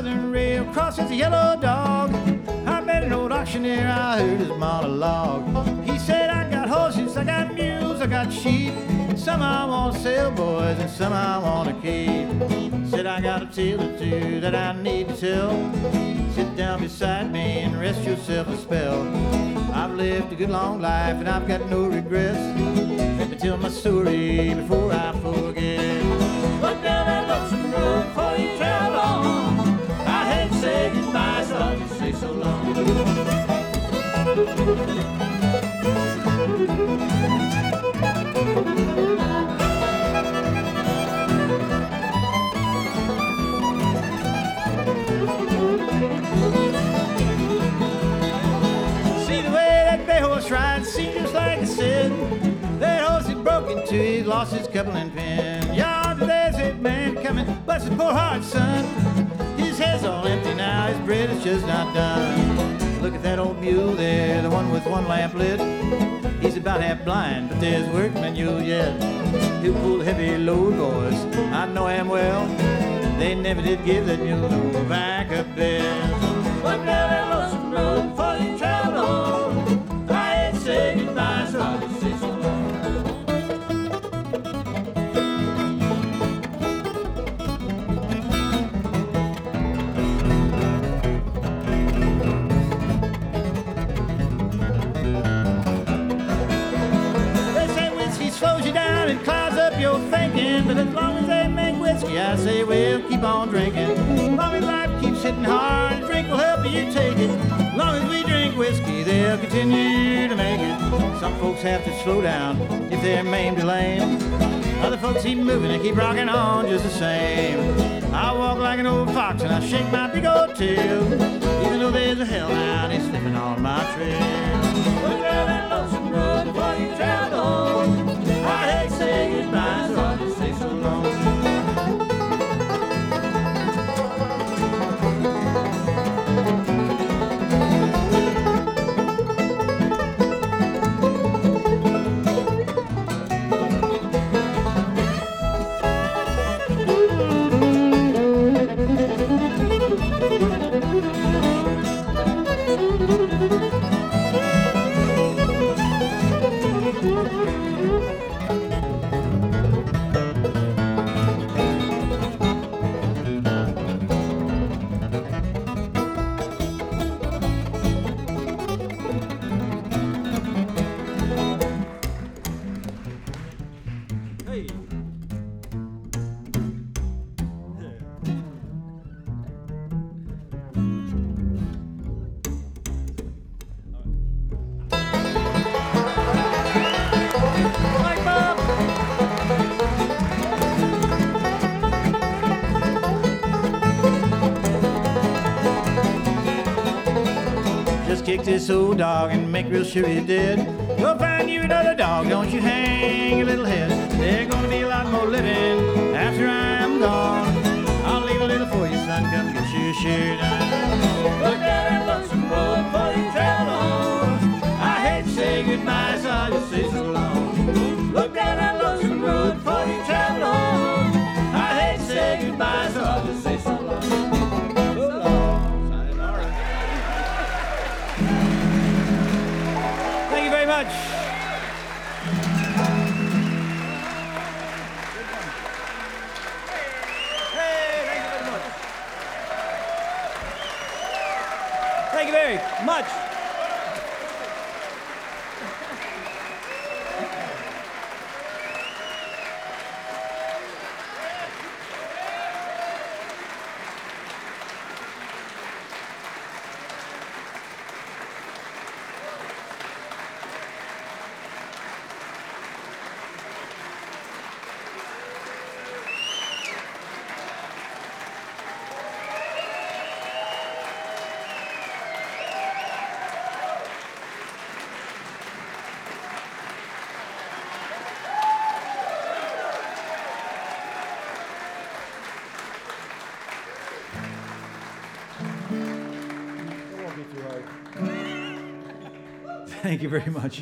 Southern Rail, cross as a yellow dog. I met an old auctioneer, I heard his monologue. He said, I got horses, I got mules, I got sheep. Some I want to sell, boys, and some I want to keep. Said, I got a tale or two that I need to tell. Sit down beside me and rest yourself a spell. I've lived a good long life and I've got no regrets. Let me tell my story before I forget. Look down that lonesome road before you travel on. I hate to say goodbye, so I'll just say so long. See the way that bay horse rides, see just like I said. That horse had broke into, he lost his coupling pin. Yonder there's that man coming, bless his poor heart, son. His head's all empty now, his bread is just not done. Look at that old mule there, the one with one lamp lit. He's about half blind, but there's workman you'll yet. He'll pull heavy load, boys, I know him well. They never did give that mule no back a bed. But now that lonesome road before you travel on. I hate to say goodbye, so I'll just say so long. Slows you down and clouds up your thinking. But as long as they make whiskey, I say, well, keep on drinking. As long as life keeps hitting hard, a drink will help you take it. As long as we drink whiskey, they'll continue to make it. Some folks have to slow down if they're maimed or lame. Other folks keep moving and keep rocking on just the same. I walk like an old fox and I shake my big old tail, even though there's a hellhound, he's slipping on my trail. Look down that lonesome road before you travel on. I hate to say goodbye, so I'll just say so long. Kick this old dog and make real sure he's dead. Go find you another dog, don't you hang your little head. There's gonna be a lot more living after I'm gone. I'll leave a little for you, son, come get your share done. Look down that lonesome road before you travel on. I hate to say goodbye, so I'll just say so long. Look down that lonesome road before you travel on. I hate to say goodbye, so I'll just say so long. Thank you very much. Thank you very much. Thank you very much.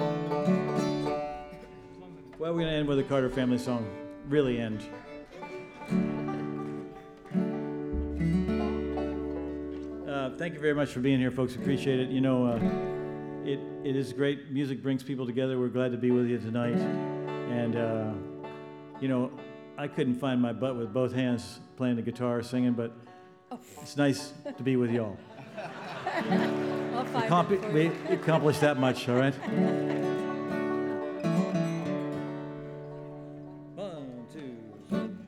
Well, we're going to end with a Carter family song. Really end. Thank you very much for being here, folks. Appreciate it. You know, it is great. Music brings people together. We're glad to be with you tonight. And, you know, I couldn't find my butt with both hands playing the guitar, singing, but it's nice to be with y'all. I'll find it for you. We accomplished that much, all right?